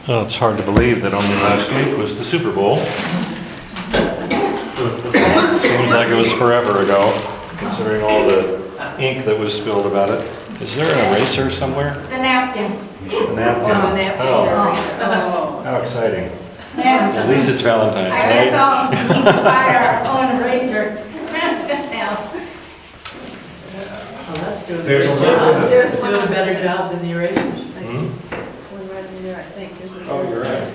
Well, it's hard to believe that only last week was the Super Bowl. Seems like it was forever ago, considering all the ink that was spilled about it. Is there an eraser somewhere? The napkin. A napkin. Oh, how exciting. Yeah. At least it's Valentine's, I right? guess I'll need to buy our own eraser. Now. Well, that's doing a There's good a little job. bit. There's doing a better job than the erasers. Hmm? One right in there, I think, isn't there? Oh, you're right.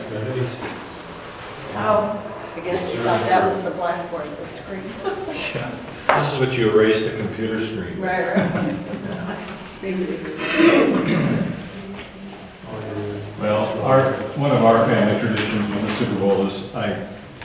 Oh, I guess they thought that was the blackboard, the screen. This is what you erase the computer screen. Right, right. Well, one of our family traditions with the Super Bowl is I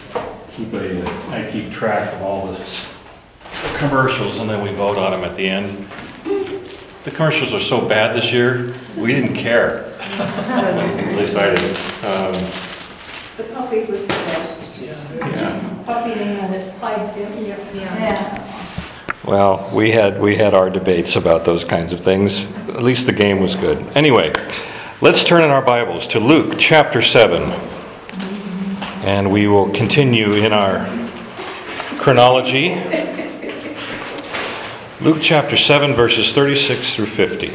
keep track of all this. Commercials, and then we vote on them at the end. The commercials are so bad this year, we didn't care. At least I didn't. the puppy was the best. Yeah. Puppy name that Clydesdale. Yeah. Well, we had our debates about those kinds of things. At least the game was good. Anyway, let's turn in our Bibles to Luke chapter 7. And we will continue in our chronology. Luke chapter 7, verses 36 through 50.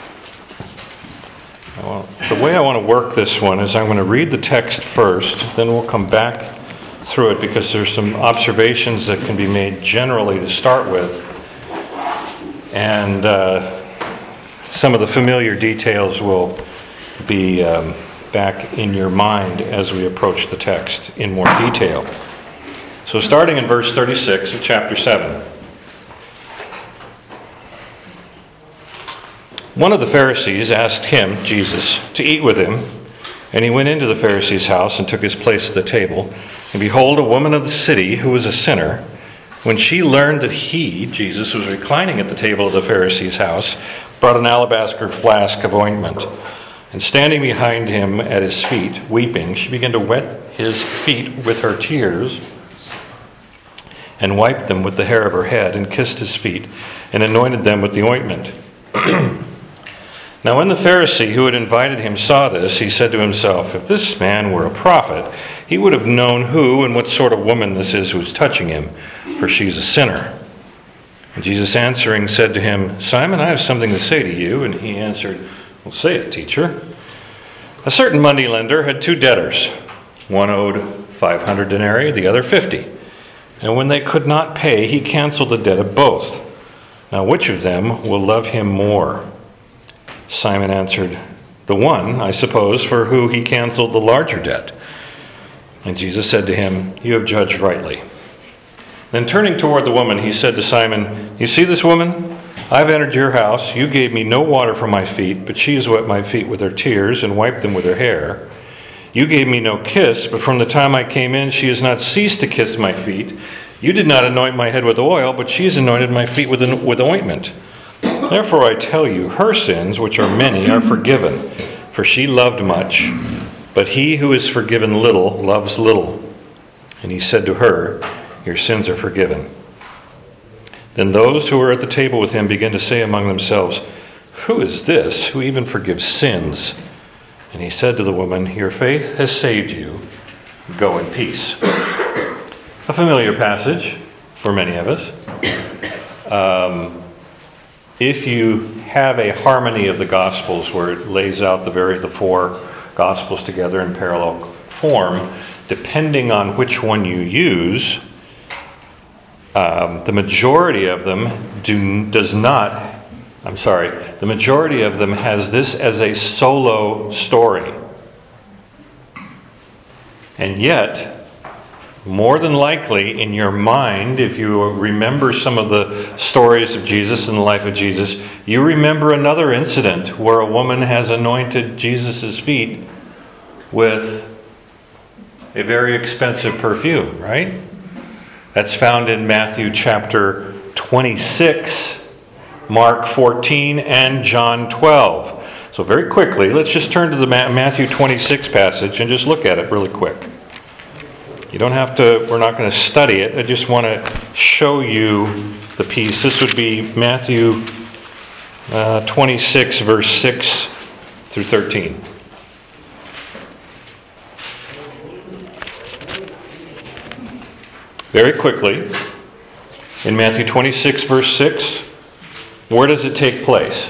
The way I want to work this one is I'm going to read the text first, then we'll come back through it because there's some observations that can be made generally to start with. And some of the familiar details will be back in your mind as we approach the text in more detail. So starting in verse 36 of chapter 7. One of the Pharisees asked him, Jesus, to eat with him. And he went into the Pharisee's house and took his place at the table. And behold, a woman of the city who was a sinner, when she learned that he, Jesus, was reclining at the table of the Pharisee's house, brought an alabaster flask of ointment. And standing behind him at his feet, weeping, she began to wet his feet with her tears, and wiped them with the hair of her head, and kissed his feet, and anointed them with the ointment. Now when the Pharisee who had invited him saw this, he said to himself, if this man were a prophet, he would have known who and what sort of woman this is who is touching him, for she's a sinner. And Jesus answering said to him, Simon, I have something to say to you. And he answered, well, say it, teacher. A certain moneylender had two debtors. One owed 500 denarii, the other 50. And when they could not pay, he canceled the debt of both. Now which of them will love him more? Simon answered, the one, I suppose, for who he canceled the larger debt. And Jesus said to him, you have judged rightly. Then turning toward the woman, he said to Simon, you see this woman? I've entered your house. You gave me no water for my feet, but she has wet my feet with her tears and wiped them with her hair. You gave me no kiss, but from the time I came in, she has not ceased to kiss my feet. You did not anoint my head with oil, but she has anointed my feet with ointment. Therefore I tell you, her sins, which are many, are forgiven, for she loved much. But he who is forgiven little loves little. And he said to her, your sins are forgiven. Then those who were at the table with him began to say among themselves, who is this who even forgives sins? And he said to the woman, your faith has saved you. Go in peace. A familiar passage for many of us. If you have a harmony of the Gospels where it lays out the four Gospels together in parallel form, depending on which one you use, the majority of them the majority of them has this as a solo story. And yet, more than likely, in your mind, if you remember some of the stories of Jesus and the life of Jesus, you remember another incident where a woman has anointed Jesus' feet with a very expensive perfume, right? That's found in Matthew chapter 26, Mark 14, and John 12. So very quickly, let's just turn to the Matthew 26 passage and just look at it really quick. You don't have to, we're not going to study it. I just want to show you the piece. This would be Matthew 26, verse 6 through 13. very quickly. In Matthew 26, verse 6, where does it take place?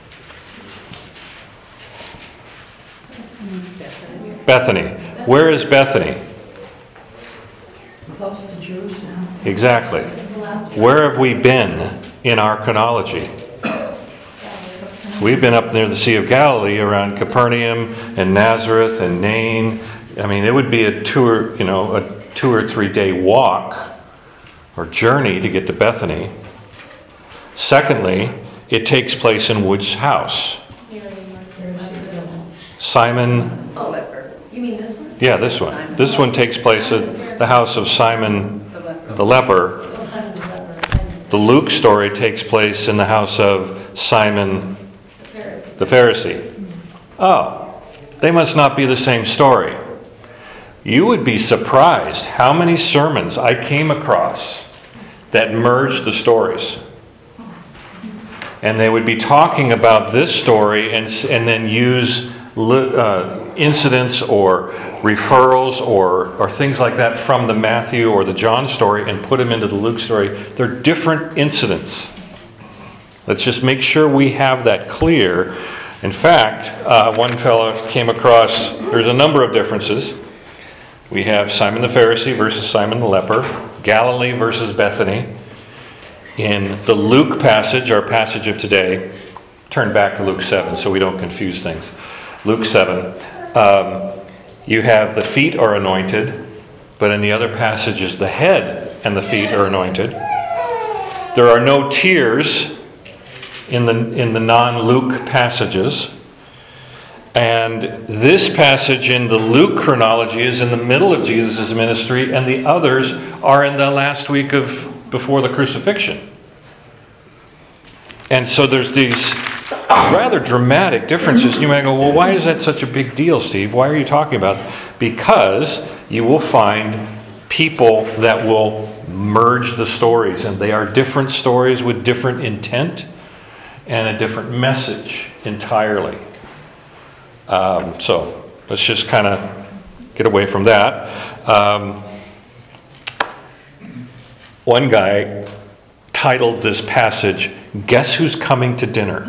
Bethany. Where is Bethany? Close to Jerusalem. Exactly. Where have we been in our chronology? We've been up near the Sea of Galilee around Capernaum and Nazareth and Nain. I mean, it would be a 2 or 3 day walk or journey to get to Bethany. Secondly, it takes place in which house? Simon. You mean this one? Yeah, this one. This one takes place at the house of Simon the leper. Oh, Simon the leper, Simon The Luke story takes place in the house of Simon the Pharisee. the Pharisee. Oh, they must not be the same story. You would be surprised how many sermons I came across that merged the stories. And they would be talking about this story and then use incidents or referrals or things like that from the Matthew or the John story and put them into the Luke story. They're different incidents. Let's just make sure we have that clear. In fact, one fellow came across, there's a number of differences. We have Simon the Pharisee versus Simon the leper, Galilee versus Bethany. In the Luke passage, our passage of today, turn back to Luke 7 so we don't confuse things. Luke 7, you have the feet are anointed, but in the other passages, the head and the feet are anointed. There are no tears in the non-Luke passages. And this passage in the Luke chronology is in the middle of Jesus' ministry, and the others are in the last week before the crucifixion. And so there's these rather dramatic differences. You might go, well, why is that such a big deal, Steve? Why are you talking about it? Because you will find people that will merge the stories, and they are different stories with different intent and a different message entirely. So let's just kind of get away from that. One guy titled this passage, "Guess Who's Coming to Dinner?"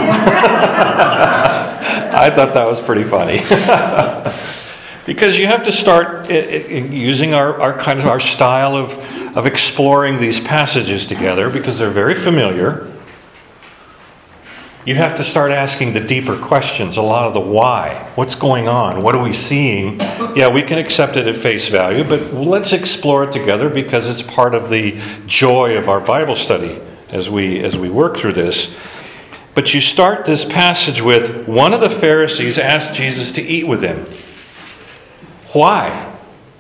I thought that was pretty funny. Because you have to start using our style of exploring these passages together, because they're very familiar. You have to start asking the deeper questions, a lot of the why. What's going on? What are we seeing? Yeah, we can accept it at face value, but let's explore it together because it's part of the joy of our Bible study as we work through this. But you start this passage with, one of the Pharisees asked Jesus to eat with him. Why?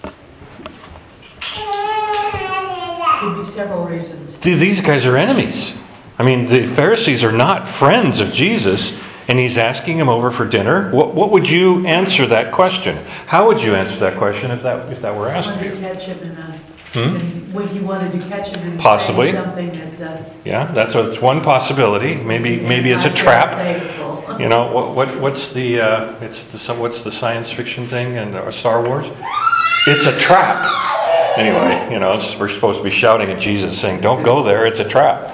Could be several reasons. These guys are enemies. I mean, the Pharisees are not friends of Jesus, and he's asking him over for dinner. What would you answer that question? How would you answer that question if that were asked of Wanted to you? catch him when he wanted to catch him in Possibly. saying something that Yeah, that's one possibility. Maybe it's a trap. Unsayable. You know, what's the science fiction thing in Star Wars? It's a trap. Anyway, we're supposed to be shouting at Jesus saying, "Don't go there, it's a trap."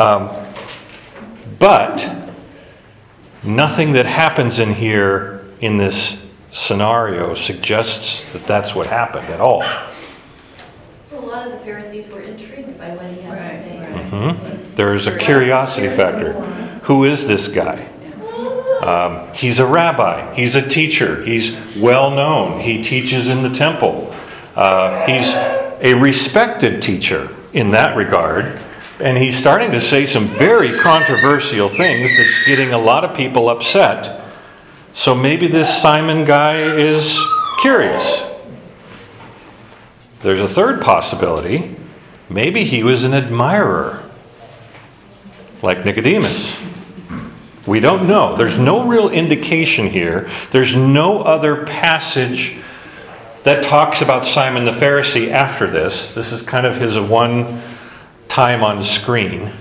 But nothing that happens in here in this scenario suggests that that's what happened at all. Well, a lot of the Pharisees were intrigued by what he had to say. There's a curiosity factor. Who is this guy? He's a rabbi. He's a teacher. He's well known. He teaches in the temple. He's a respected teacher in that regard. And he's starting to say some very controversial things that's getting a lot of people upset. So maybe this Simon guy is curious. There's a third possibility. Maybe he was an admirer, like Nicodemus. We don't know. There's no real indication here. There's no other passage that talks about Simon the Pharisee after this. This is kind of his one time on screen.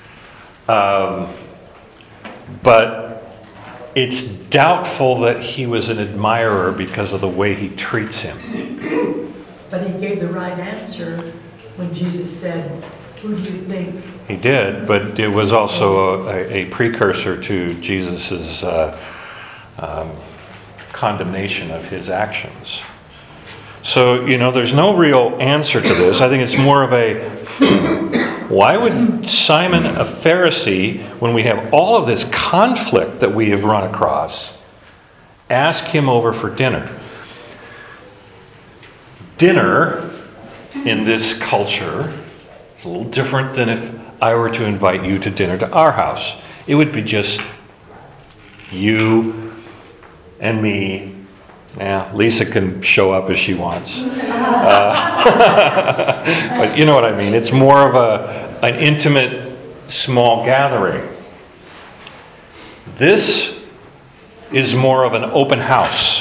But it's doubtful that he was an admirer because of the way he treats him. But he gave the right answer when Jesus said, "Who do you think?" He did, but it was also a precursor to Jesus' condemnation of his actions. So, there's no real answer to this. I think it's more of a, why would Simon, a Pharisee, when we have all of this conflict that we have run across, ask him over for dinner? Dinner in this culture is a little different than if I were to invite you to dinner to our house. It would be just you and me. Yeah, Lisa can show up as she wants. But you know what I mean. It's more of an intimate, small gathering. This is more of an open house.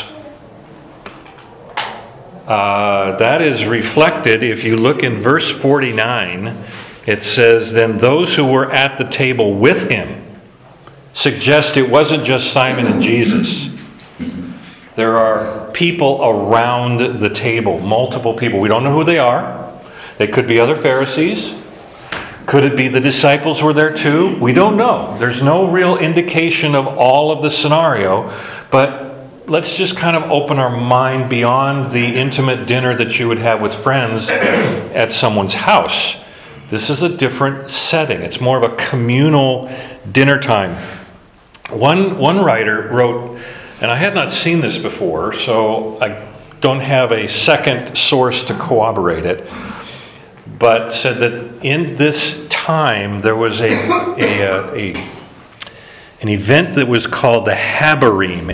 That is reflected, if you look in verse 49, it says, "Then those who were at the table with him," suggest it wasn't just Simon and Jesus. There are people around the table, multiple people. We don't know who they are. They could be other Pharisees. Could it be the disciples were there too? We don't know. There's no real indication of all of the scenario, but let's just kind of open our mind beyond the intimate dinner that you would have with friends at someone's house. This is a different setting. It's more of a communal dinner time. One writer wrote, and I had not seen this before, so I don't have a second source to corroborate it, but said that in this time there was an event that was called the Habarim,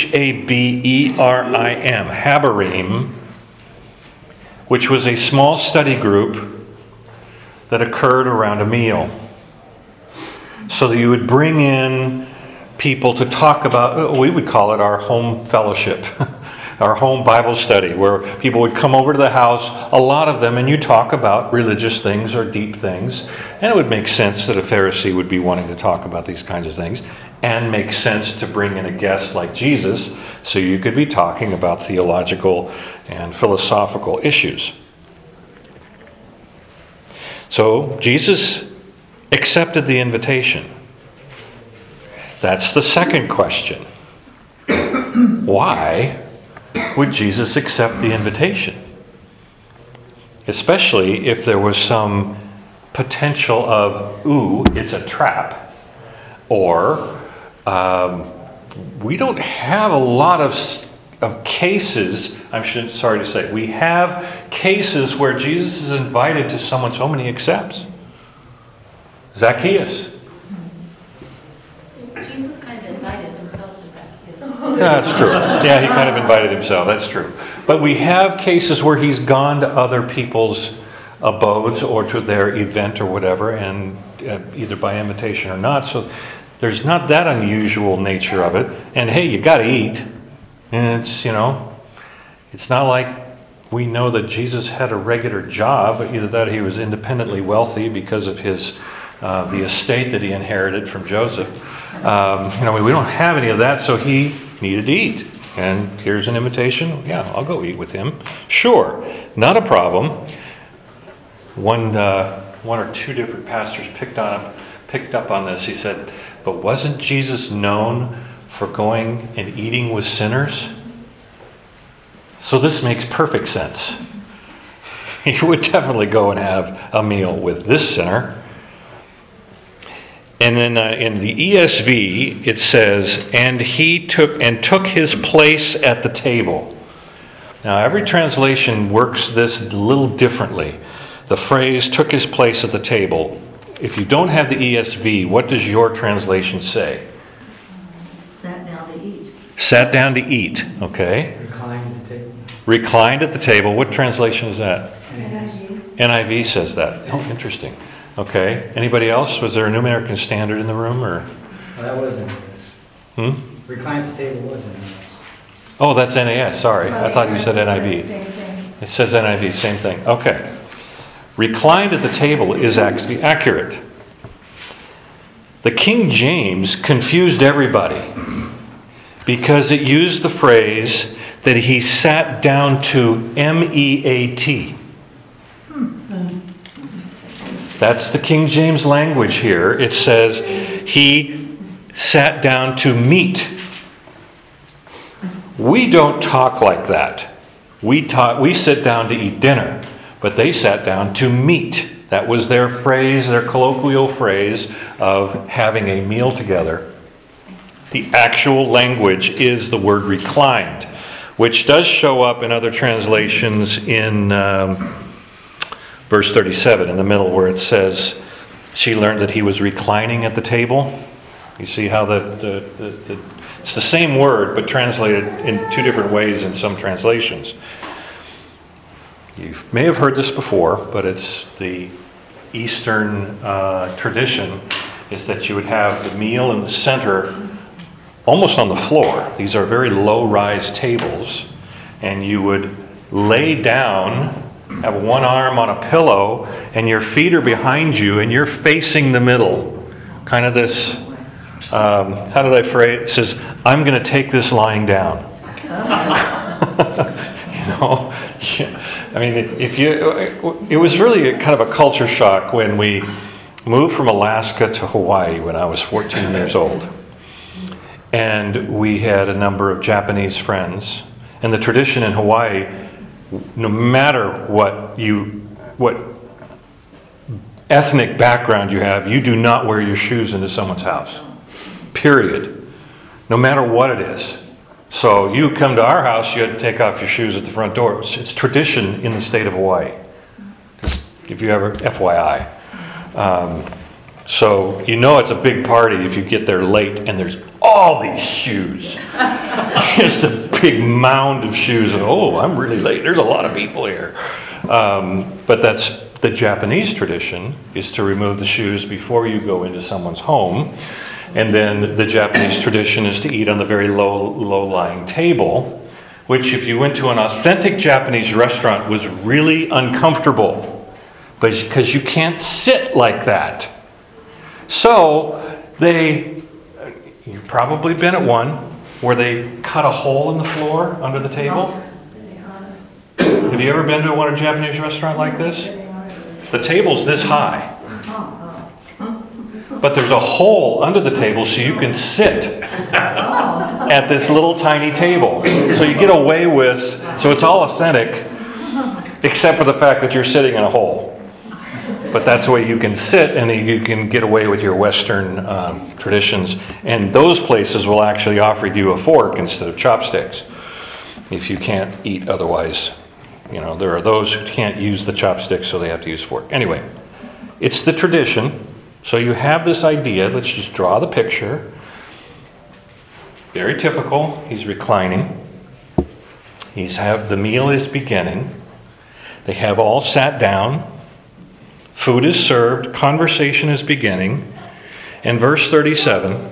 Haberim, Habarim, which was a small study group that occurred around a meal. So that you would bring in people to talk about, we would call it our home fellowship, our home Bible study, where people would come over to the house, a lot of them, and you talk about religious things or deep things. And it would make sense that a Pharisee would be wanting to talk about these kinds of things, and make sense to bring in a guest like Jesus, so you could be talking about theological and philosophical issues. So Jesus accepted the invitation. That's the second question. Why would Jesus accept the invitation? Especially if there was some potential of, ooh, it's a trap. Or we don't have a lot of cases, sorry to say, we have cases where Jesus is invited to someone's home and he accepts. Zacchaeus. Jesus kind of invited himself to Zacchaeus. Yeah, that's true. Yeah, he kind of invited himself. That's true. But we have cases where he's gone to other people's abodes or to their event or whatever, and either by invitation or not. So there's not that unusual nature of it. And hey, you got to eat. And it's, it's not like we know that Jesus had a regular job. Either that or he was independently wealthy because of his the estate that he inherited from Joseph. We don't have any of that, so he needed to eat. And here's an invitation. Yeah, I'll go eat with him. Sure, not a problem. One or two different pastors picked up on this. He said, but wasn't Jesus known for going and eating with sinners? So this makes perfect sense. He would definitely go and have a meal with this sinner. And then in the ESV it says, and he took his place at the table. Now every translation works this a little differently. The phrase took his place at the table. If you don't have the ESV, what does your translation say? Sat down to eat. Sat down to eat, okay. Reclined at the table. Reclined at the table. What translation is that? NIV. NIV says that. Oh, interesting. Okay. Anybody else? Was there a New American Standard in the room, or? Well, that wasn't NAS. Reclined at the table wasn't NAS. Oh, that's NAS. Sorry, I thought you said NIV. Same thing. It says NIV, same thing. Okay. Reclined at the table is actually accurate. The King James confused everybody because it used the phrase that he sat down to meat. That's the King James language here. It says he sat down to meat. We don't talk like that. We sit down to eat dinner, but they sat down to meat. That was their phrase, their colloquial phrase of having a meal together. The actual language is the word reclined, which does show up in other translations in verse 37, in the middle, where it says, she learned that he was reclining at the table. You see how it's the same word, but translated in two different ways in some translations. You may have heard this before, but it's the Eastern tradition is that you would have the meal in the center, almost on the floor. These are very low-rise tables, and you would lay down, have one arm on a pillow, and your feet are behind you, and you're facing the middle. Kind of this, how did I phrase it? It says, I'm going to take this lying down. I mean, it was really kind of a culture shock when we moved from Alaska to Hawaii when I was 14 years old. And we had a number of Japanese friends. And the tradition in Hawaii, no matter what ethnic background you have, you do not wear your shoes into someone's house. Period. No matter what it is. So you come to our house, you had to take off your shoes at the front door. It's tradition in the state of Hawaii. Just if you ever, FYI. So you know it's a big party if you get there late and there's all these shoes. Just a big mound of shoes. And, oh, I'm really late. There's a lot of people here. But that's the Japanese tradition, is to remove the shoes before you go into someone's home. And then the Japanese tradition is to eat on the very low-lying table, which if you went to an authentic Japanese restaurant was really uncomfortable, because you can't sit like that. So you've probably been at one where they cut a hole in the floor under the table. Have you ever been to a Japanese restaurant like this? The table's this high. But there's a hole under the table so you can sit at this little tiny table. So you get away with, so it's all authentic, except for the fact that you're sitting in a hole. But that's the way you can sit, and you can get away with your Western traditions. And those places will actually offer you a fork instead of chopsticks, if you can't eat otherwise. You know, there are those who can't use the chopsticks, so they have to use fork. Anyway, it's the tradition. So you have this idea. Let's just draw the picture. Very typical. He's reclining. The meal is beginning. They have all sat down. Food is served. Conversation is beginning. In verse 37,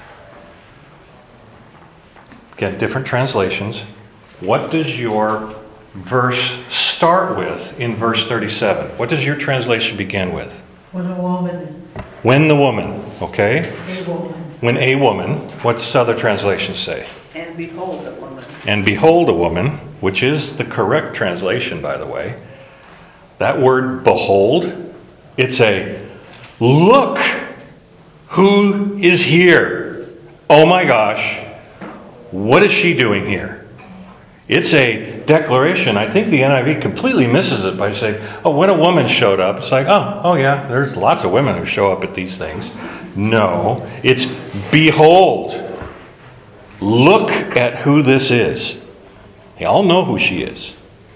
again, different translations. What does your verse start with in verse 37? What does your translation begin with? When a woman. When the woman, okay? A woman. When a woman. What's other translations say? And behold a woman. And behold a woman, which is the correct translation, by the way. That word behold, it's a look who is here. Oh my gosh, what is she doing here? It's a declaration. I think the NIV completely misses it by saying, oh, when a woman showed up, it's like, oh yeah, there's lots of women who show up at these things. No, it's behold. Look at who this is. They all know who she is.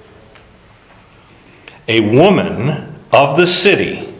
A woman of the city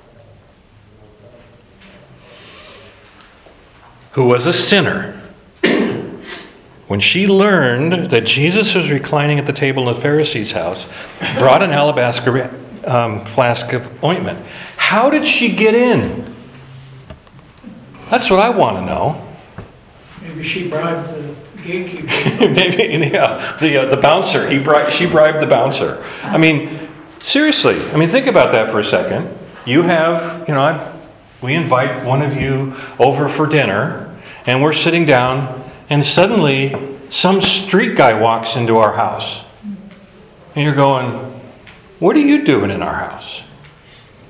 who was a sinner. When she learned that Jesus was reclining at the table in the Pharisee's house, brought an alabaster flask of ointment. How did she get in? That's what I want to know. Maybe she bribed the gatekeeper. Maybe, yeah, the bouncer. She bribed the bouncer. I mean, seriously. I mean, think about that for a second. You have, we invite one of you over for dinner, and we're sitting down. And suddenly, some street guy walks into our house. And you're going, what are you doing in our house?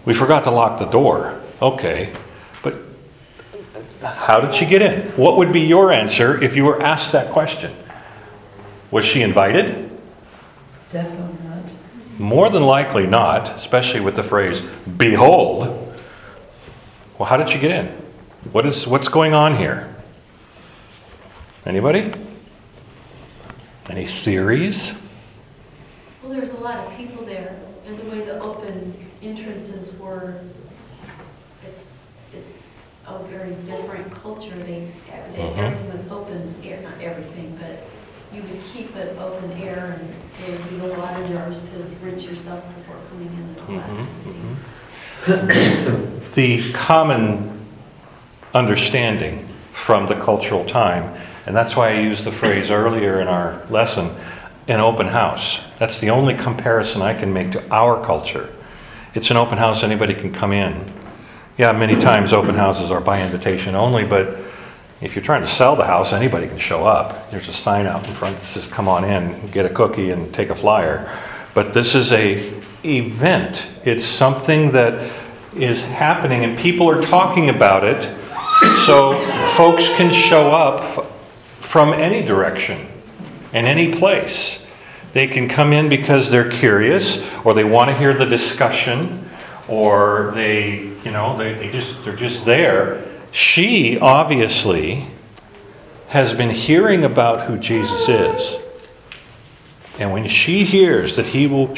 We forgot to lock the door. Okay, but how did she get in? What would be your answer if you were asked that question? Was she invited? Definitely not. More than likely not, especially with the phrase, behold. Well, how did she get in? What's going on here? Anybody? Any theories? Well, there's a lot of people there, and the way the open entrances were, it's a very different culture. Everything was open air, not everything, but you would keep it open air, and there would be a lot of jars to rinse yourself before coming in and all that kind of thing. The common understanding from the cultural time, and that's why I used the phrase earlier in our lesson, an open house. That's the only comparison I can make to our culture. It's an open house, anybody can come in. Yeah, many times open houses are by invitation only, but if you're trying to sell the house, anybody can show up. There's a sign out in front that says, come on in, get a cookie and take a flyer. But this is an event. It's something that is happening and people are talking about it, so folks can show up from any direction and any place. They can come in because they're curious, or they want to hear the discussion, or they're just there. She obviously has been hearing about who Jesus is. And when she hears that he will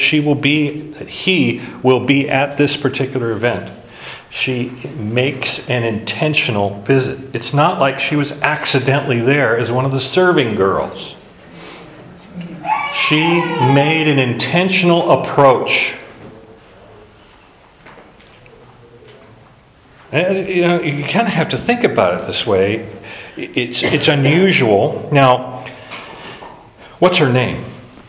be at this particular event, she makes an intentional visit. It's not like she was accidentally there as one of the serving girls. She made an intentional approach. And, you kind of have to think about it this way. It's unusual. Now, what's her name?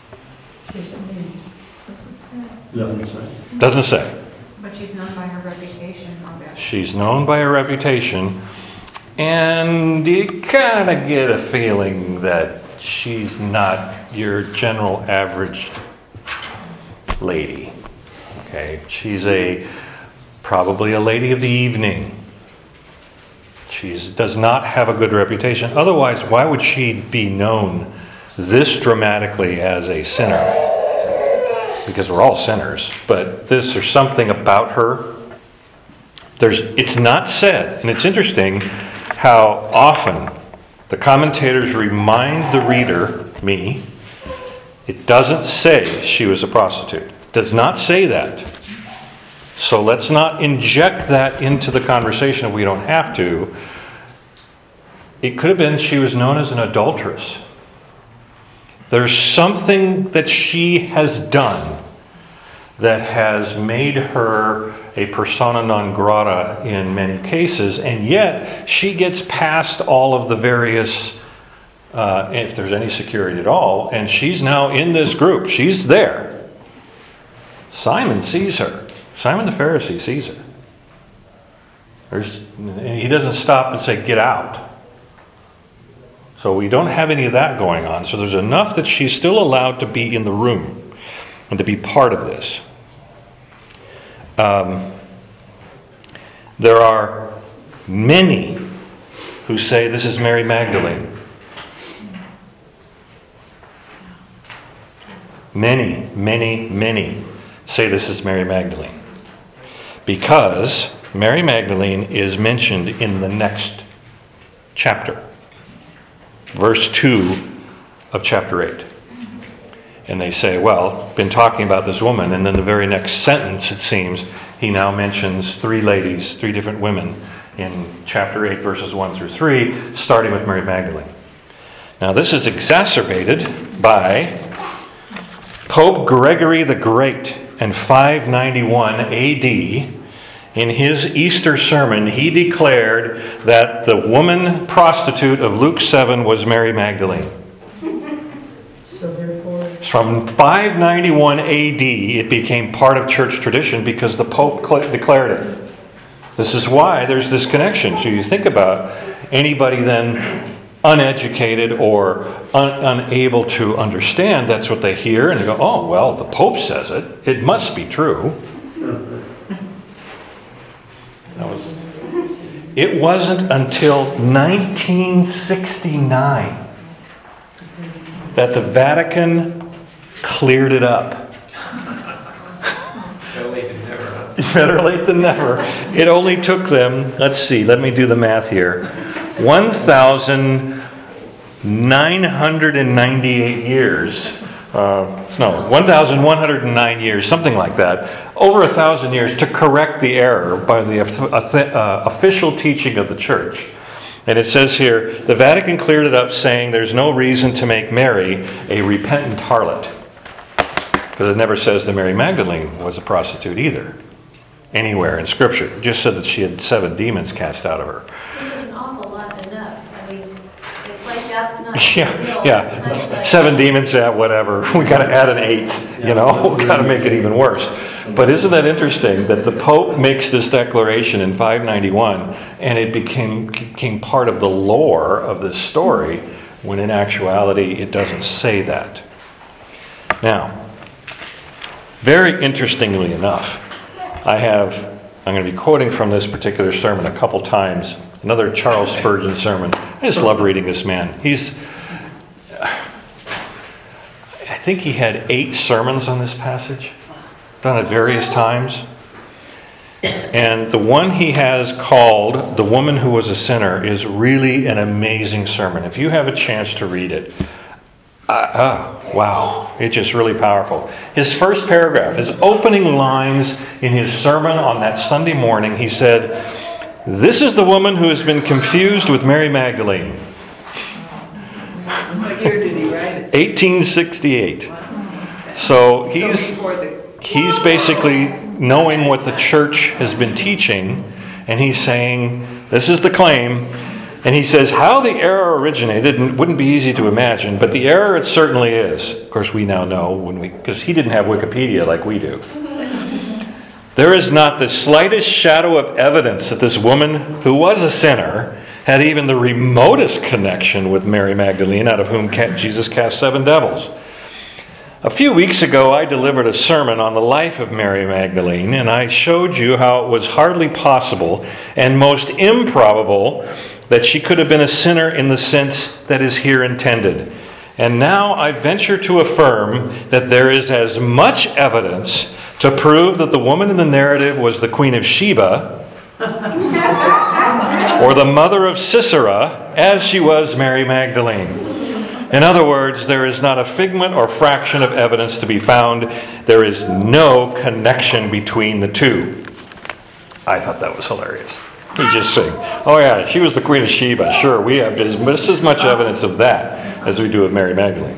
Doesn't say. But she's known by her reputation, I'll bet. She's known by her reputation, and you kind of get a feeling that she's not your general average lady. Okay, she's probably a lady of the evening. She does not have a good reputation. Otherwise, why would she be known this dramatically as a sinner? Because we're all sinners, but there's something about her. It's not said, and it's interesting how often the commentators remind the reader, me, it doesn't say she was a prostitute. It does not say that. So let's not inject that into the conversation if we don't have to. It could have been she was known as an adulteress. There's something that she has done that has made her a persona non grata in many cases, and yet she gets past all of the various, if there's any security at all, and she's now in this group. She's there. Simon sees her. Simon the Pharisee sees her. He doesn't stop and say, get out. So we don't have any of that going on. So there's enough that she's still allowed to be in the room and to be part of this. There are many who say this is Mary Magdalene. Many, many, many say this is Mary Magdalene. Because Mary Magdalene is mentioned in the next chapter. Verse 2 of chapter 8. And they say, well, been talking about this woman, and then the very next sentence, it seems, he now mentions three ladies, three different women in chapter 8, verses 1 through 3, starting with Mary Magdalene. Now this is exacerbated by Pope Gregory the Great in 591 AD. In his Easter sermon, he declared that the woman prostitute of Luke 7 was Mary Magdalene. So therefore, From 591 AD, it became part of church tradition because the Pope declared it. This is why there's this connection. So you think about anybody then uneducated or unable to understand, that's what they hear, and they go, oh, well, the Pope says it. It must be true. It wasn't until 1969 that the Vatican cleared it up. Better late than never. It only took them, let's see, let me do the math here, 1,998 years, 1,109 years, something like that, over 1,000 years to correct the error by the official teaching of the church. And it says here, the Vatican cleared it up saying there's no reason to make Mary a repentant harlot. Because it never says that Mary Magdalene was a prostitute either. Anywhere in Scripture. It just said that she had 7 demons cast out of her. Which is an awful lot enough. I mean, it's like that's not. Yeah. 7 demons, yeah, whatever. We got to add an 8th, we got to make it even worse. But isn't that interesting that the Pope makes this declaration in 591 and it became part of the lore of this story when in actuality it doesn't say that. Now, very interestingly enough, I'm going to be quoting from this particular sermon a couple times. Another Charles Spurgeon sermon. I just love reading this man. I think he had 8 sermons on this passage, done at various times. And the one he has called The Woman Who Was a Sinner is really an amazing sermon. If you have a chance to read it, wow, it's just really powerful. His first paragraph, his opening lines in his sermon on that Sunday morning, he said, "This is the woman who has been confused with Mary Magdalene." What year did he write it? 1868. So he's basically knowing what the church has been teaching, and he's saying, this is the claim. And he says how the error originated wouldn't be easy to imagine, but the error it certainly is. Of course, we now know because he didn't have Wikipedia like we do. There is not the slightest shadow of evidence that this woman, who was a sinner, had even the remotest connection with Mary Magdalene, out of whom Jesus cast 7 devils. A few weeks ago, I delivered a sermon on the life of Mary Magdalene, and I showed you how it was hardly possible and most improbable that she could have been a sinner in the sense that is here intended. And now I venture to affirm that there is as much evidence to prove that the woman in the narrative was the Queen of Sheba or the mother of Sisera as she was Mary Magdalene. In other words, there is not a figment or fraction of evidence to be found. There is no connection between the two. I thought that was hilarious. We just sing, oh yeah, she was the Queen of Sheba. Sure, we have just as much evidence of that as we do of Mary Magdalene.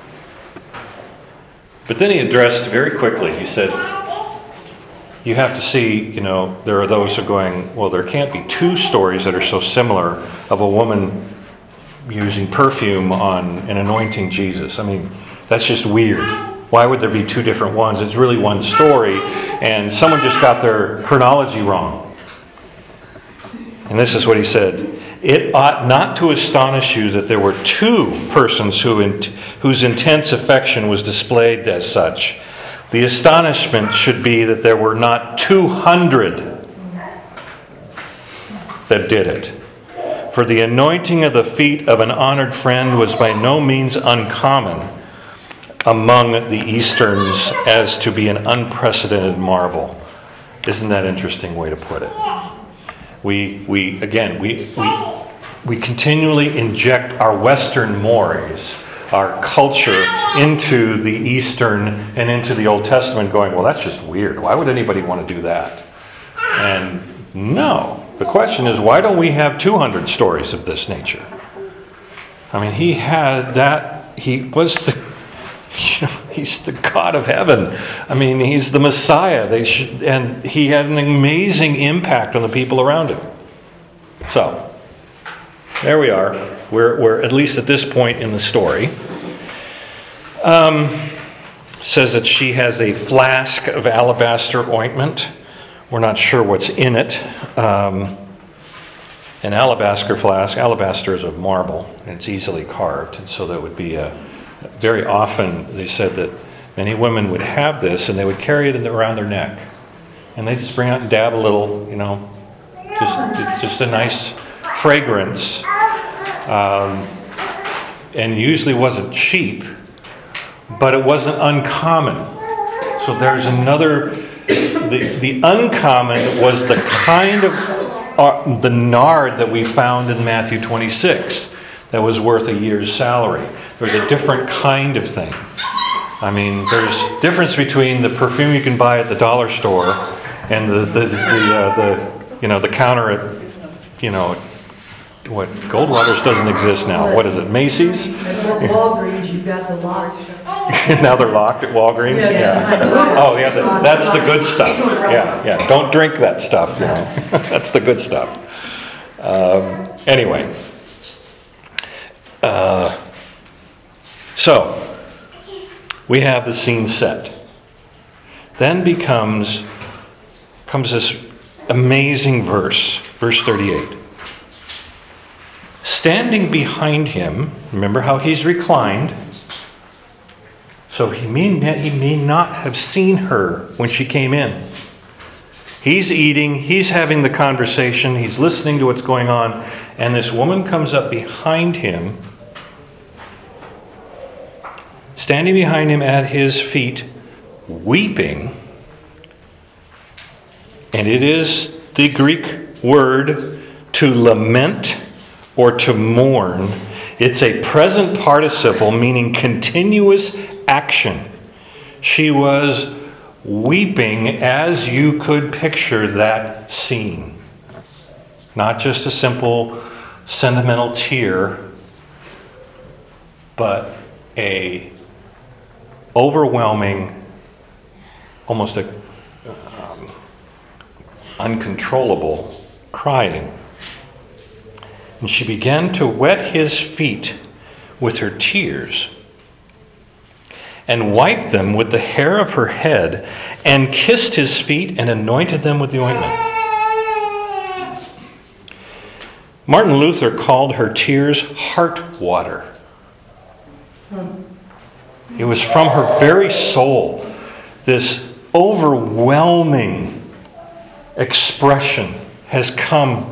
But then he addressed very quickly, he said, you have to see, there are those who are going, well, there can't be 2 stories that are so similar of a woman using perfume on and anointing Jesus. I mean, that's just weird. Why would there be 2 different ones? It's really one story, and someone just got their chronology wrong. And this is what he said. It ought not to astonish you that there were 2 persons whose intense affection was displayed as such. The astonishment should be that there were not 200 that did it. For the anointing of the feet of an honored friend was by no means uncommon among the Easterns as to be an unprecedented marvel. Isn't that an interesting way to put it? We continually inject our Western mores, our culture, into the Eastern and into the Old Testament, going, well, that's just weird. Why would anybody want to do that? And no. The question is, why don't we have 200 stories of this nature? I mean, he had that. He was he's the God of heaven. I mean, he's the Messiah. And he had an amazing impact on the people around him. So, there we are. We're at least at this point in the story. Says that she has a flask of alabaster ointment. We're not sure what's in it. An alabaster flask. Alabaster is of marble, and it's easily carved. And so that would be very often, they said that many women would have this, and they would carry it around their neck. And they just bring out and dab a little, just a nice fragrance, and usually wasn't cheap, but it wasn't uncommon. So there's another, the uncommon was the kind of, the nard that we found in Matthew 26 that was worth a year's salary. There's a different kind of thing. I mean, there's difference between the perfume you can buy at the dollar store and the counter at, what, Goldwater's doesn't exist now. What is it, Macy's? At Walgreens, you've got the locked. Now they're locked at Walgreens? Yeah. Oh, yeah, that's the good stuff. Yeah. Don't drink that stuff, That's the good stuff. Anyway. So, we have the scene set. Then comes this amazing verse 38. Standing behind him, remember how he's reclined, so he may not have seen her when she came in. He's eating, he's having the conversation, he's listening to what's going on, and this woman comes up behind him, standing behind him at his feet, weeping. And it is the Greek word to lament or to mourn. It's a present participle meaning continuous action. She was weeping as you could picture that scene. Not just a simple sentimental tear, but a overwhelming, almost a uncontrollable crying. And she began to wet his feet with her tears and wiped them with the hair of her head and kissed his feet and anointed them with the ointment. Martin Luther called her tears heart water. It was from her very soul, this overwhelming expression has come.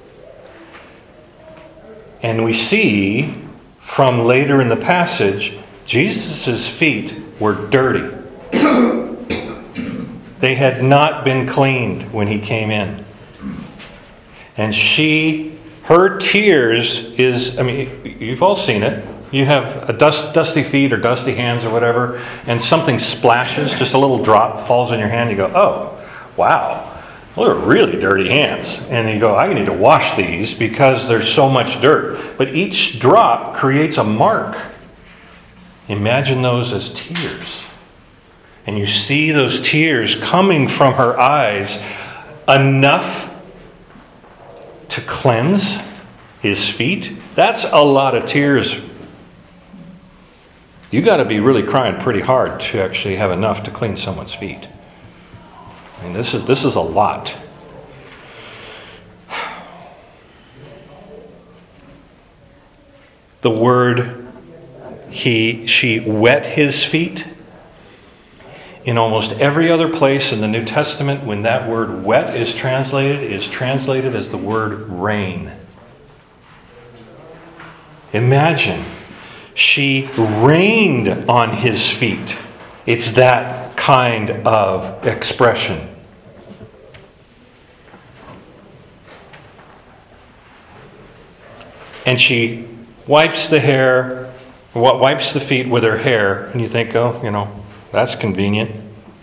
And we see from later in the passage, Jesus' feet were dirty. They had not been cleaned when he came in. And her tears is, you've all seen it. You have a dusty feet or dusty hands or whatever, and something splashes, just a little drop falls in your hand. You go, oh, wow. Well, they're really dirty hands. And you go, I need to wash these because there's so much dirt. But each drop creates a mark. Imagine those as tears. And you see those tears coming from her eyes, enough to cleanse his feet. That's a lot of tears. You got to be really crying pretty hard to actually have enough to clean someone's feet. I mean, this is a lot. The word she wet his feet. In almost every other place in the New Testament, when that word wet is translated as the word rain. Imagine, she rained on his feet. It's that kind of expression. And she wipes the feet with her hair, and you think, oh, that's convenient.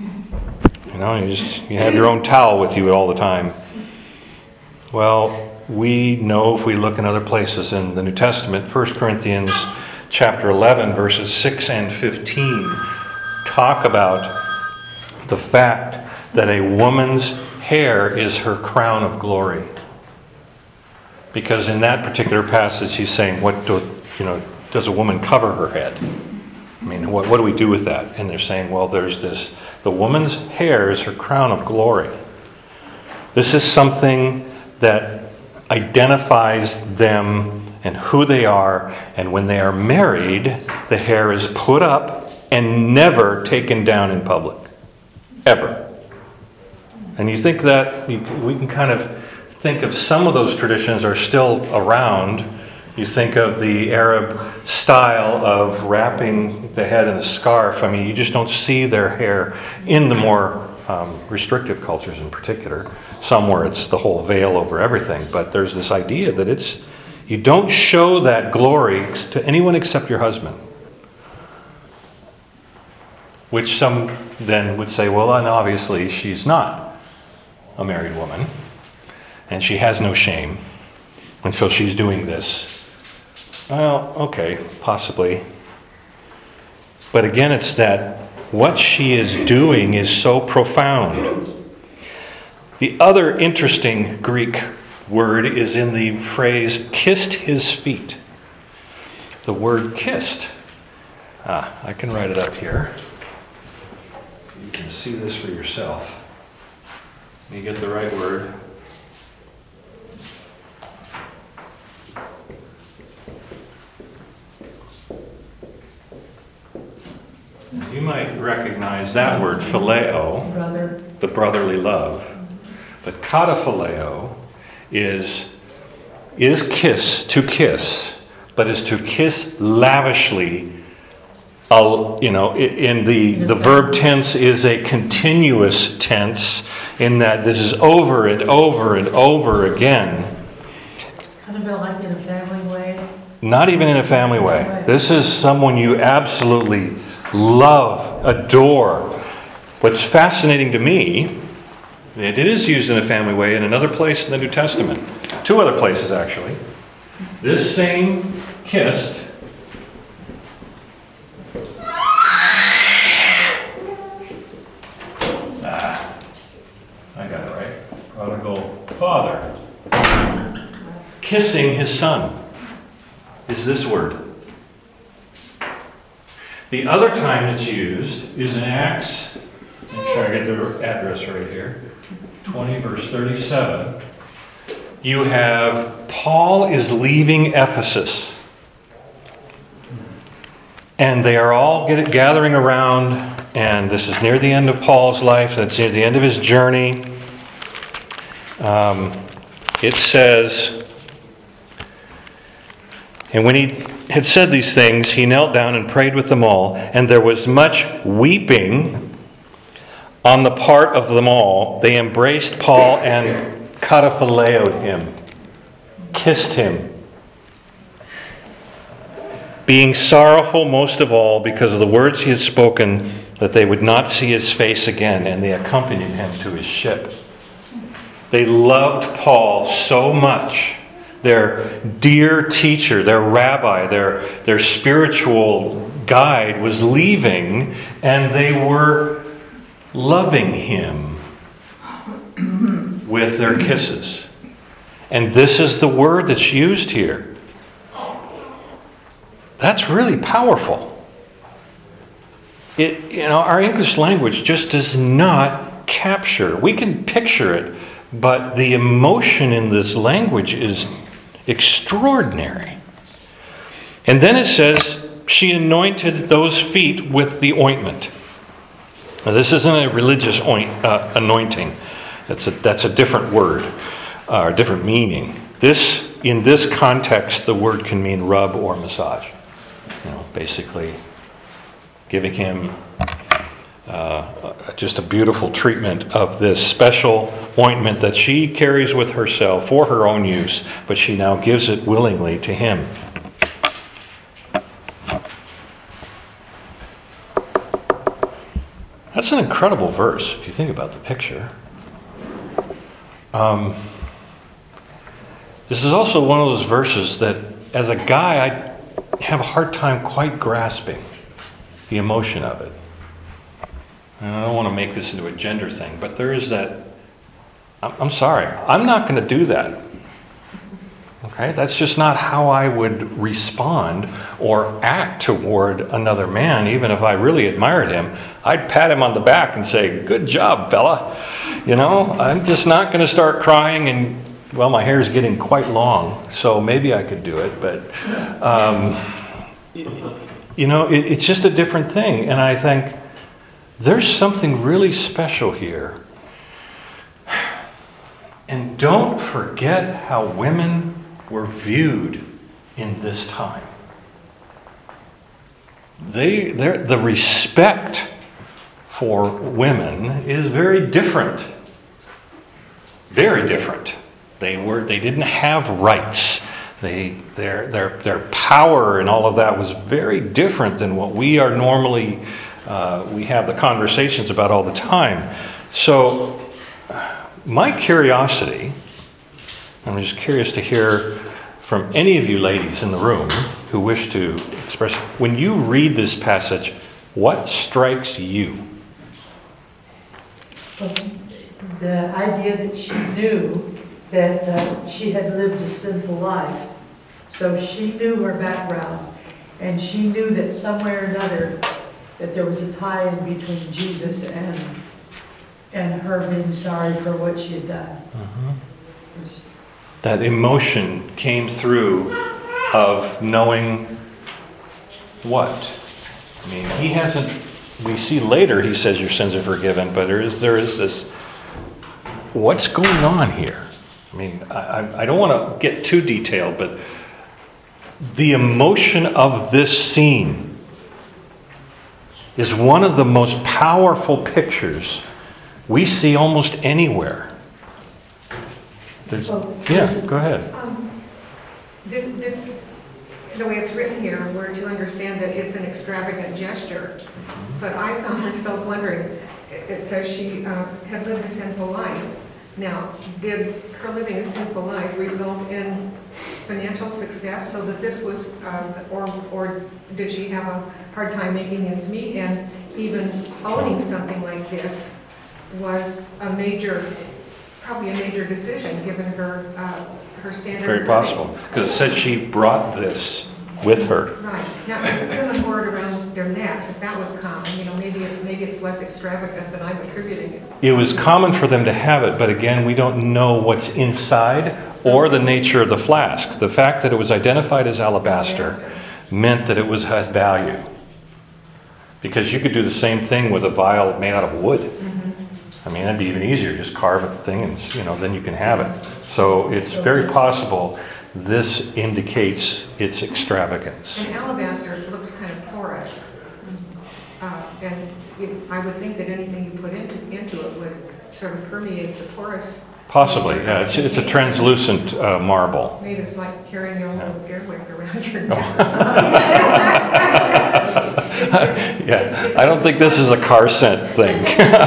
You have your own towel with you all the time. Well, we know if we look in other places in the New Testament, 1 Corinthians chapter 11, verses 6 and 15, talk about the fact that a woman's hair is her crown of glory. Because in that particular passage, he's saying, does a woman cover her head? I mean, what do we do with that? And they're saying, well, there's this, the woman's hair is her crown of glory. This is something that identifies them and who they are, and when they are married, the hair is put up and never taken down in public. Ever. And you think that, we can kind of think of some of those traditions are still around. You think of the Arab style of wrapping the head in a scarf. I mean, you just don't see their hair in the more restrictive cultures in particular. Some where it's the whole veil over everything. But there's this idea that you don't show that glory to anyone except your husband. Which some then would say, well, and obviously she's not a married woman. And she has no shame. And so she's doing this. Well, okay, possibly. But again, it's that what she is doing is so profound. The other interesting Greek word is in the phrase, kissed his feet. The word kissed. I can write it up here. You can see this for yourself. You get the right word. You might recognize that word, phileo, Brother. the brotherly love. But kataphileo is to kiss, but is to kiss lavishly. In the verb tense is a continuous tense in that this is over and over and over again. Kind of like in a family way. Not even in a family way. This is someone you absolutely love, adore. What's fascinating to me, it is used in a family way in another place in the New Testament. 2 other places, actually. This same kissed I got it right. Prodigal father kissing his son is this word. The other time it's used is in Acts, make sure I get the address right here, 20 verse 37. You have Paul is leaving Ephesus. And they are all gathering around, and this is near the end of Paul's life, that's near the end of his journey. It says, and when he had said these things, he knelt down and prayed with them all, and there was much weeping on the part of them all. They embraced Paul and kataphileoed him, kissed him, being sorrowful most of all because of the words he had spoken, that they would not see his face again, and they accompanied him to his ship. They loved Paul so much. Their dear teacher, their rabbi, their spiritual guide was leaving, and they were loving him with their kisses. And this is the word that's used here. That's really powerful. Our English language just does not capture. We can picture it, but the emotion in this language is extraordinary. And then it says, she anointed those feet with the ointment. Now, this isn't a religious anointing. That's a different word, or different meaning. In this context, the word can mean rub or massage. Basically giving him just a beautiful treatment of this special ointment that she carries with herself for her own use, but she now gives it willingly to him. That's an incredible verse, if you think about the picture. This is also one of those verses that, as a guy, I have a hard time quite grasping the emotion of it. And I don't want to make this into a gender thing, but there is that, I'm sorry, I'm not going to do that. Okay? That's just not how I would respond or act toward another man, even if I really admired him. I'd pat him on the back and say, good job, fella. I'm just not going to start crying and, well, my hair is getting quite long, so maybe I could do it, but, it's just a different thing. And I think there's something really special here And don't forget how women were viewed in this time. The respect for women is very different. Very different. They didn't have rights. Their power and all of that was very different than what we are normally, we have the conversations about all the time. So, my curiosity, I'm just curious to hear from any of you ladies in the room who wish to express, when you read this passage, what strikes you? The idea that she knew that she had lived a sinful life. So she knew her background, and she knew that somewhere or another that there was a tie in between Jesus and her being sorry for what she had done. That emotion came through of knowing what? I mean, he hasn't, we see later he says your sins are forgiven, but there is this, what's going on here? I mean, I don't want to get too detailed, but the emotion of this scene is one of the most powerful pictures we see almost anywhere. Yeah, go ahead. This, the way it's written here, we're to understand that it's an extravagant gesture. But I found myself wondering, it says she had lived a sinful life. Now, did her living a sinful life result in financial success so that this was, or did she have a hard time making ends meet? And even owning something like this was probably a major decision given her standard. Very possible, because it says she brought this with her. Right. Now, women wore it around their necks, if that was common, maybe it's less extravagant than I'm attributing it. It was common for them to have it, but again, we don't know what's inside or the nature of the flask. The fact that it was identified as alabaster meant that it had value. Because you could do the same thing with a vial made out of wood. I mean, that'd be even easier. Just carve a thing and, then you can have it. So it's very possible this indicates its extravagance. And alabaster looks kind of porous. And I would think that anything you put into it would sort of permeate the porous. Possibly, yeah. It's a translucent marble. Maybe it's like carrying your own little earwig around your neck or something. Yeah, I don't think this is a car scent thing.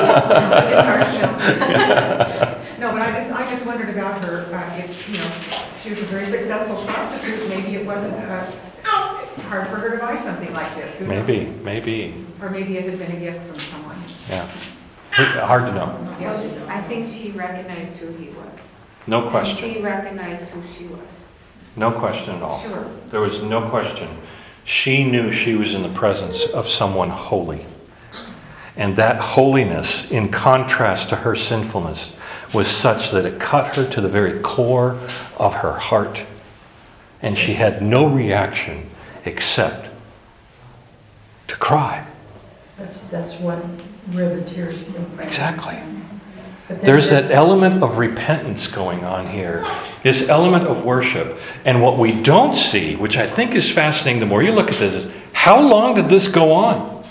No, but I just wondered about her. If she was a very successful prostitute, maybe it wasn't hard for her to buy something like this. Who knows? Maybe. Or maybe it had been a gift from someone. Yeah. Hard to know. Yes. I think she recognized who he was. No And question. she recognized who she was. No question at all. Sure. There was no question. She knew she was in the presence of someone holy. And that holiness, in contrast to her sinfulness, was such that it cut her to the very core of her heart. And she had no reaction except to cry. That's what river tears me. Exactly. But then There's that element of repentance going on here, this element of worship. And what we don't see, which I think is fascinating the more you look at this, is how long did this go on?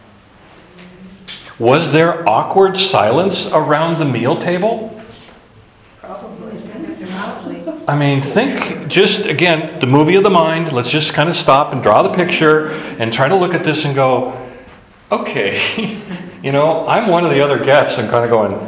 Was there awkward silence around the meal table? I mean, think just, again, the movie of the mind. Let's just kind of stop and draw the picture and try to look at this and go, okay, I'm one of the other guests and kind of going,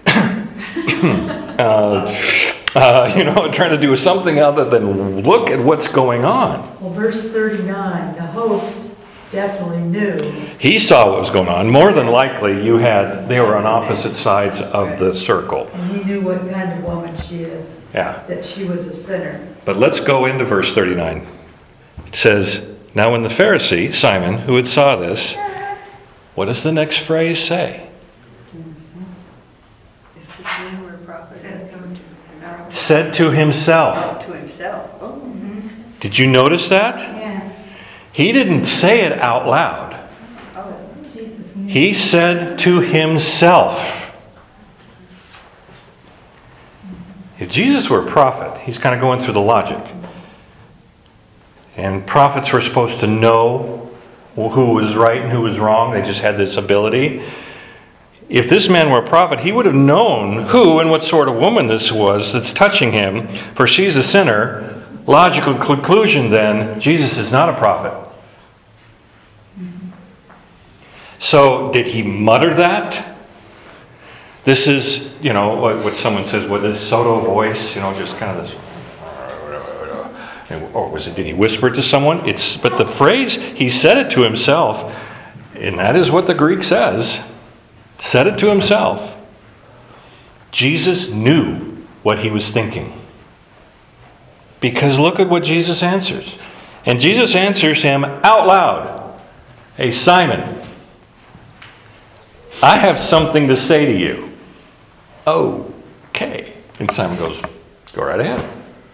trying to do something other than look at what's going on. Well, verse 39, the host definitely knew. He saw what was going on. More than likely, they were on opposite sides of the circle. And he knew what kind of woman she is. Yeah. That she was a sinner. But let's go into verse 39. It says, now when the Pharisee, Simon, who had saw this, what does the next phrase say? It's the same word prophet Said to himself. to himself. Oh. Did you notice that? Yeah. He didn't say it out loud. Oh. Jesus knew. He said to himself. If Jesus were a prophet, he's kind of going through the logic. And prophets were supposed to know who was right and who was wrong. They just had this ability. If this man were a prophet, he would have known who and what sort of woman this was that's touching him, for she's a sinner. Logical conclusion then, Jesus is not a prophet. So did he mutter that? This is, what someone says with this Soto voice, just kind of this. Or did he whisper it to someone? But the phrase, he said it to himself, and that is what the Greek says. Said it to himself. Jesus knew what he was thinking. Because look at what Jesus answers. And Jesus answers him out loud. Hey, Simon, I have something to say to you. Okay. And Simon goes, go right ahead.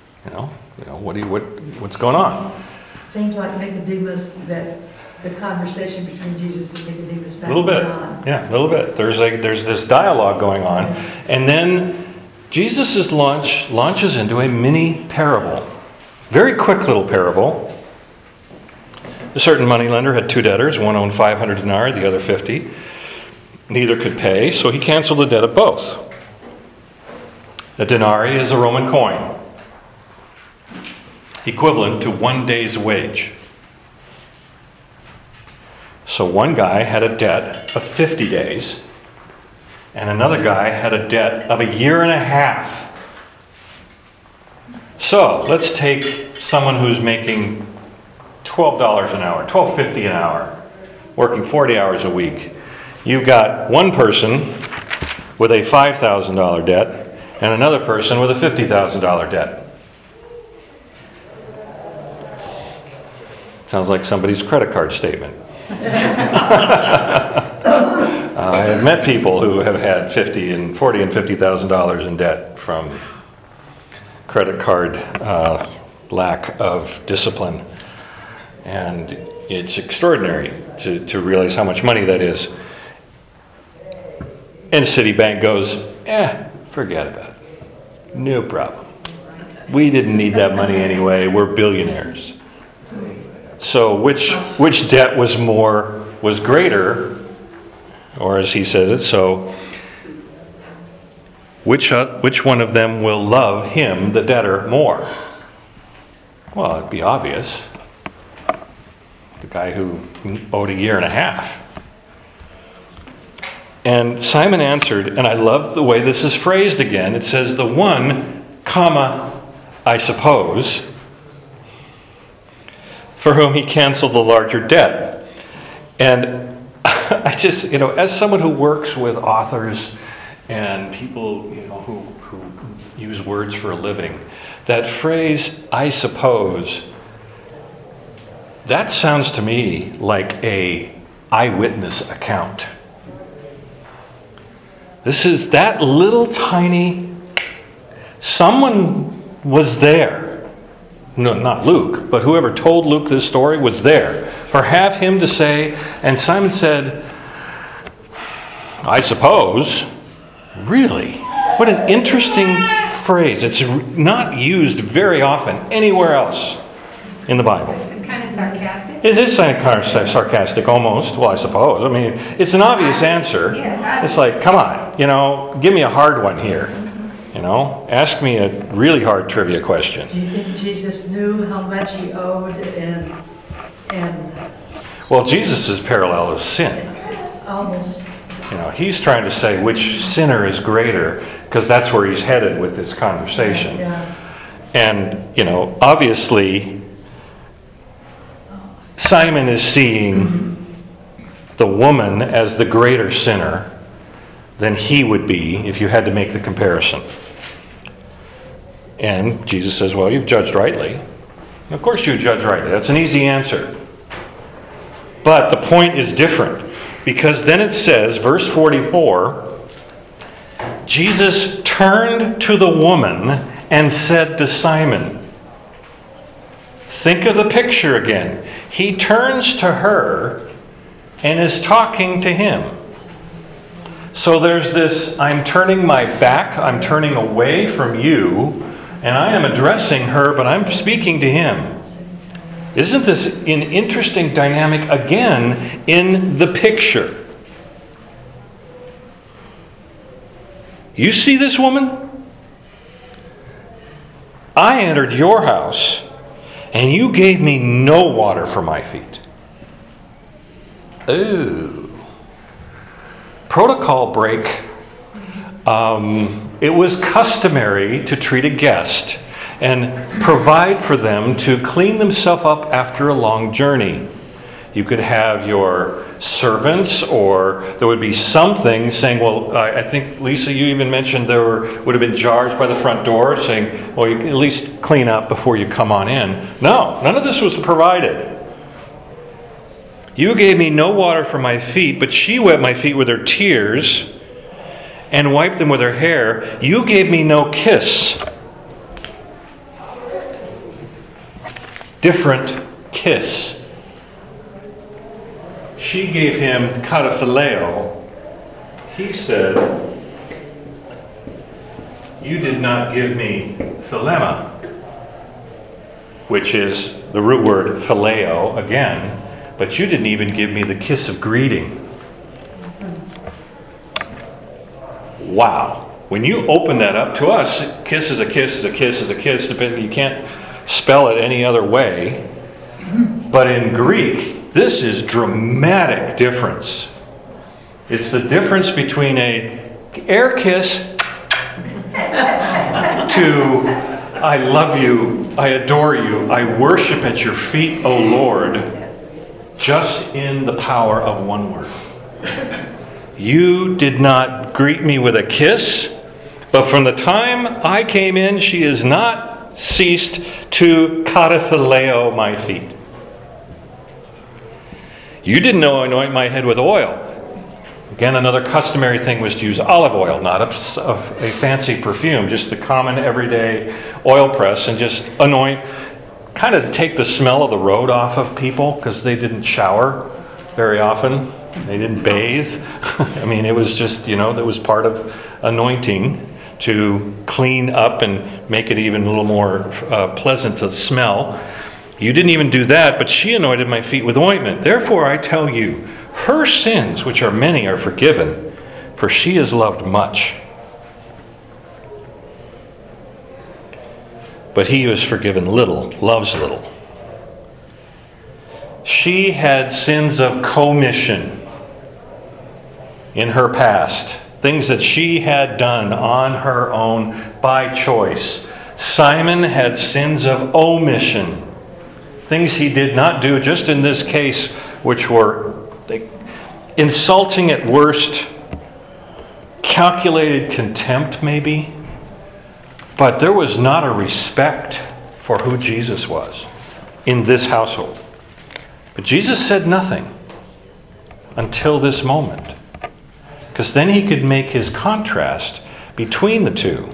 What's going on? Seems like Nicodemus, that the conversation between Jesus and Nicodemus back A little bit. on. Yeah, a little bit. There's this dialogue going on. And then Jesus' launches into a mini parable. Very quick little parable. A certain moneylender had 2 debtors. One owned 500 denarii, the other 50. Neither could pay, so he canceled the debt of both. A denarii is a Roman coin, equivalent to 1 day's wage. So one guy had a debt of 50 days, and another guy had a debt of 1.5 years. So let's take someone who's making $12 an hour, $12.50 an hour, working 40 hours a week. You've got one person with a $5,000 debt and another person with a $50,000 debt. Sounds like somebody's credit card statement. I have met people who have had $40,000 and $50,000 in debt from credit card lack of discipline. And it's extraordinary to realize how much money that is. And Citibank goes, forget about it. No problem. We didn't need that money anyway. We're billionaires. So which debt was greater, or as he says it, so which one of them will love him, the debtor, more? Well, it'd be obvious. The guy who owed 1.5 years. And Simon answered, and I love the way this is phrased again. It says, the one, I suppose, for whom he canceled the larger debt. And I just, as someone who works with authors and people, who use words for a living, that phrase, I suppose, that sounds to me like a eyewitness account. This is that little tiny, someone was there. No, not Luke, but whoever told Luke this story was there. For have him to say, and Simon said, I suppose. Really? What an interesting phrase. It's not used very often anywhere else in the Bible. Kind of sarcastic. It is kind of sarcastic almost. Well, I suppose. I mean, it's an obvious answer. It's like, come on, give me a hard one here. Ask me a really hard trivia question. Do you think Jesus knew how much he owed and Well, Jesus' parallel is sin. it's almost, He's trying to say which sinner is greater, because that's where he's headed with this conversation. yeah. And, obviously, Simon is seeing the woman as the greater sinner than he would be if you had to make the comparison. And Jesus says, well, you've judged rightly. And of course you judge rightly. That's an easy answer. But the point is different. Because then it says, verse 44, Jesus turned to the woman and said to Simon, think of the picture again. He turns to her and is talking to him. So there's this, I'm turning my back, I'm turning away from you, and I am addressing her, but I'm speaking to him. Isn't this an interesting dynamic again in the picture? You see this woman? I entered your house, and you gave me no water for my feet. Ooh. Protocol break. It was customary to treat a guest and provide for them to clean themselves up after a long journey. You could have your servants, or there would be something saying, well, I think, Lisa, you even mentioned would have been jars by the front door saying, well, you can at least clean up before you come on in. No, none of this was provided. You gave me no water for my feet, but she wet my feet with her tears and wiped them with her hair. You gave me no kiss. Different kiss. She gave him kataphileo. He said, you did not give me philema, which is the root word phileo again, but you didn't even give me the kiss of greeting. Wow. When you open that up, to us, kiss is a kiss is a kiss is a kiss. You can't spell it any other way. But in Greek, this is dramatic difference. It's the difference between a air kiss to I love you, I adore you, I worship at your feet, O Lord, just in the power of one word. You did not greet me with a kiss, but from the time I came in, she has not ceased to kataphileo my feet. You didn't anoint my head with oil. Again, another customary thing was to use olive oil, not a fancy perfume, just the common everyday oil press, and just anoint, kind of to take the smell of the road off of people, because they didn't shower very often. They didn't bathe. I mean, it was just, that was part of anointing, to clean up and make it even a little more pleasant to smell. You didn't even do that, but she anointed my feet with ointment. Therefore, I tell you, her sins, which are many, are forgiven, for she has loved much. But he who is forgiven little loves little. She had sins of commission in her past, things that she had done on her own by choice. Simon had sins of omission, things he did not do, just in this case, which were insulting at worst, calculated contempt maybe, but there was not a respect for who Jesus was in this household. But Jesus said nothing until this moment, because then he could make his contrast between the two.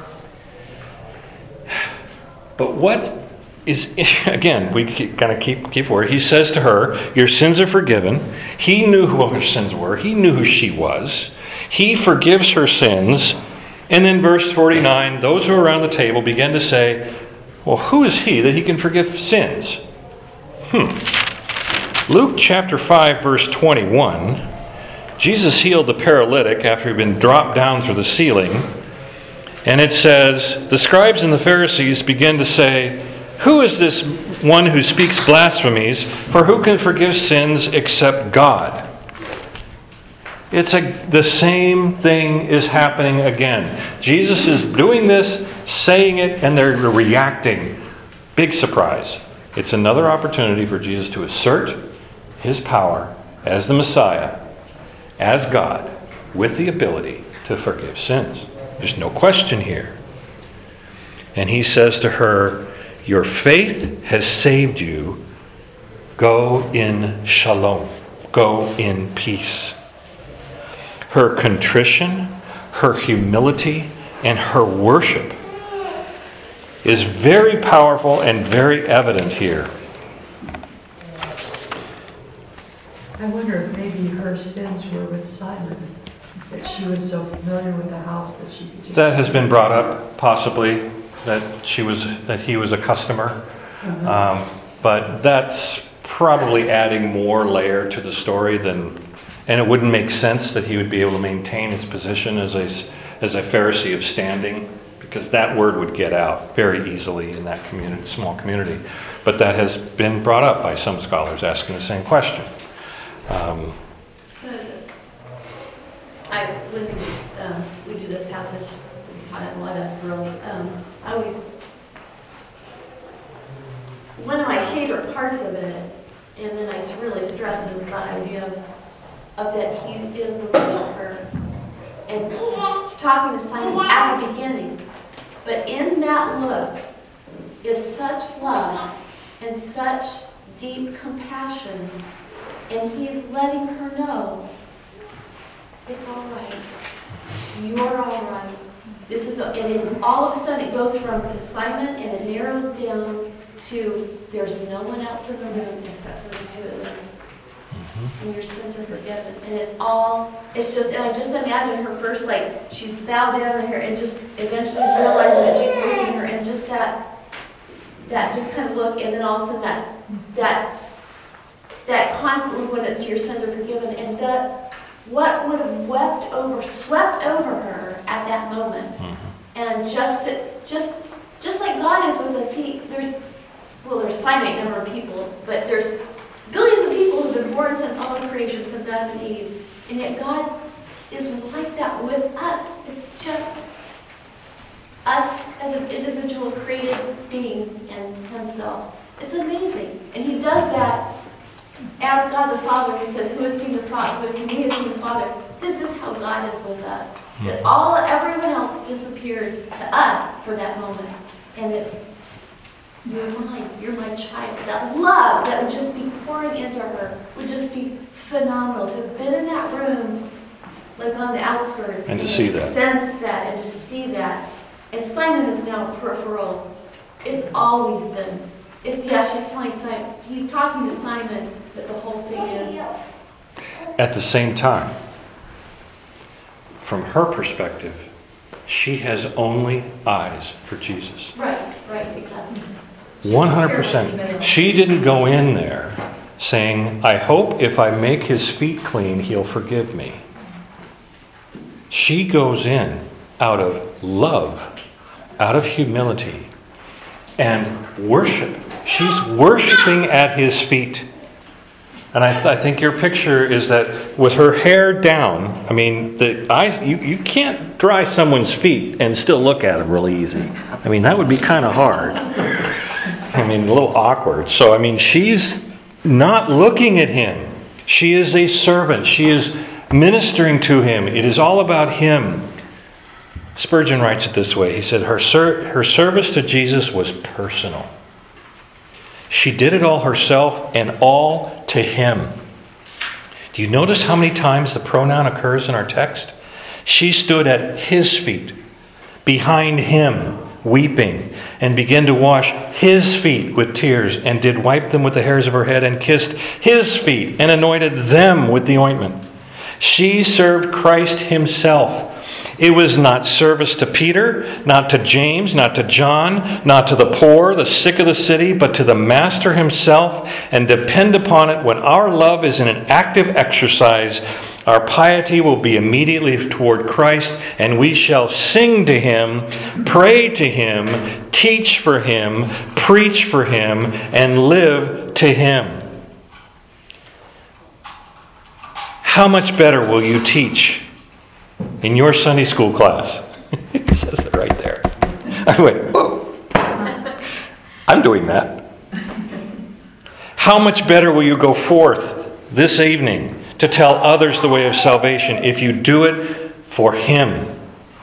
But what is, again, we kind of keep forward. He says to her, your sins are forgiven. He knew who her sins were. He knew who she was. He forgives her sins. And then verse 49, those who are around the table began to say, well, who is he that he can forgive sins? Luke chapter 5, verse 21, Jesus healed the paralytic after he'd been dropped down through the ceiling. And it says, the scribes and the Pharisees began to say, who is this one who speaks blasphemies? For who can forgive sins except God? The same thing is happening again. Jesus is doing this, saying it, and they're reacting. Big surprise. It's another opportunity for Jesus to assert his power as the Messiah, as God, with the ability to forgive sins. There's no question here. And he says to her, your faith has saved you. Go in shalom. Go in peace. Her contrition, her humility, and her worship is very powerful and very evident here. I wonder if maybe her sins were with Simon. that she was so familiar with the house that she could just... That has been brought up, possibly, that he was a customer. But that's probably adding more layer to the story than, and it wouldn't make sense that he would be able to maintain his position as a Pharisee of standing, because that word would get out very easily in that community, small community. But that has been brought up by some scholars asking the same question. When we do this passage, we taught it a lot of us girls, I always, one of my favorite parts of it, and then I really stress, is the idea of that he is looking at her and talking to Simon at the beginning. But in that look is such love and such deep compassion, and he's letting her know, it's all right. You're all right. This is, and it's all of a sudden it goes from to Simon, and it narrows down to there's no one else in the room except for the two of them. And your sins are forgiven. And it's just, and I just imagine her first, like, she's bowed down in here and just eventually realizing that Jesus is looking at her, and just that just kind of look, and then all of a sudden that constant look when it's your sins are forgiven, and that what would have swept over her at that moment. And just like God is with us, there's finite number of people, but there's billions of people who've been born since all of creation, since Adam and Eve, and yet God is like that with us. It's just us as an individual created being and himself. It's amazing. And he does that as God the Father. He says, who has seen the Father? Who has seen me has seen the Father. This is how God is with us. That everyone else disappears to us for that moment. And it's, you're mine, you're my child. That love that would just be pouring into her would just be phenomenal. To have been in that room, like on the outskirts, And to see that. sense that, and to see that. And Simon is now peripheral. It's always been. She's telling Simon, he's talking to Simon, but the whole thing is... At the same time, from her perspective, she has only eyes for Jesus. Right, exactly. 100%. She didn't go in there saying, I hope if I make his feet clean, he'll forgive me. She goes in out of love, out of humility, and worship. She's worshiping at his feet. And I think your picture is that with her hair down, I mean, you can't dry someone's feet and still look at them really easy. I mean, that would be kind of hard. I mean, a little awkward. So, I mean, she's not looking at him. She is a servant. She is ministering to him. It is all about him. Spurgeon writes it this way. He said, her service to Jesus was personal. She did it all herself and all to him. Do you notice how many times the pronoun occurs in our text? She stood at his feet, behind him, weeping, and began to wash his feet with tears, and did wipe them with the hairs of her head, and kissed his feet, and anointed them with the ointment. She served Christ himself. It was not service to Peter, not to James, not to John, not to the poor, the sick of the city, but to the Master himself. And depend upon it, when our love is in an active exercise, our piety will be immediately toward Christ, and we shall sing to him, pray to him, teach for him, preach for him, and live to him. How much better will you teach in your Sunday school class? It says it right there. I went, whoa. I'm doing that. How much better will you go forth this evening to tell others the way of salvation if you do it for him?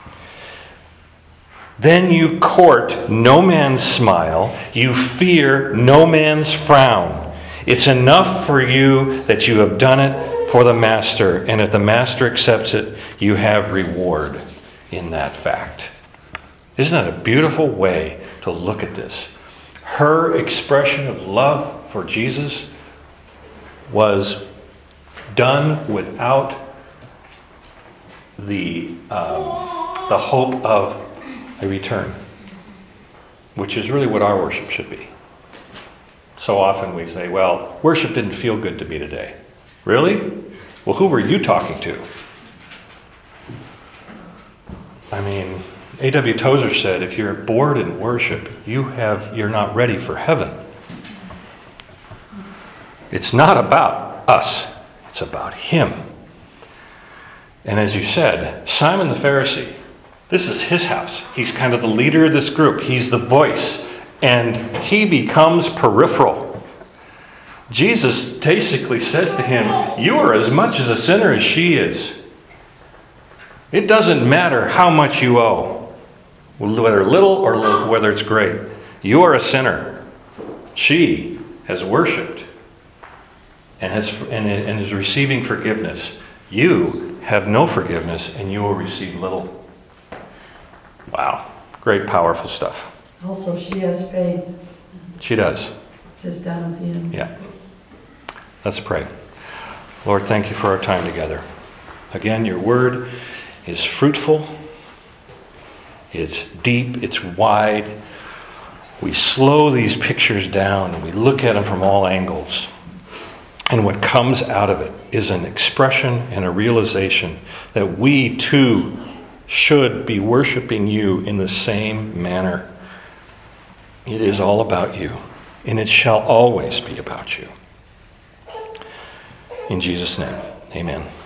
Then you court no man's smile, you fear no man's frown. It's enough for you that you have done it for the Master, and if the Master accepts it, you have reward in that fact. Isn't that a beautiful way to look at this? Her expression of love for Jesus was done without the hope of a return, which is really what our worship should be. So often we say, well, worship didn't feel good to me today. Really? Well, who were you talking to? I mean, A.W. Tozer said, if you're bored in worship, you're not ready for heaven. It's not about us. It's about him. And as you said, Simon the Pharisee, this is his house. He's kind of the leader of this group. He's the voice. And he becomes peripheral. Jesus basically says to him, you are as much as a sinner as she is. It doesn't matter how much you owe, whether little or whether it's great. You are a sinner. She has worshipped and is receiving forgiveness. You have no forgiveness and you will receive little. Wow. Great, powerful stuff. Also, she has faith, She does. it says down at the end. Yeah. Let's pray. Lord, thank you for our time together. Again, your word is fruitful. It's deep. It's wide. We slow these pictures down and we look at them from all angles. And what comes out of it is an expression and a realization that we too should be worshiping you in the same manner. It is all about you, and it shall always be about you. In Jesus' name, amen.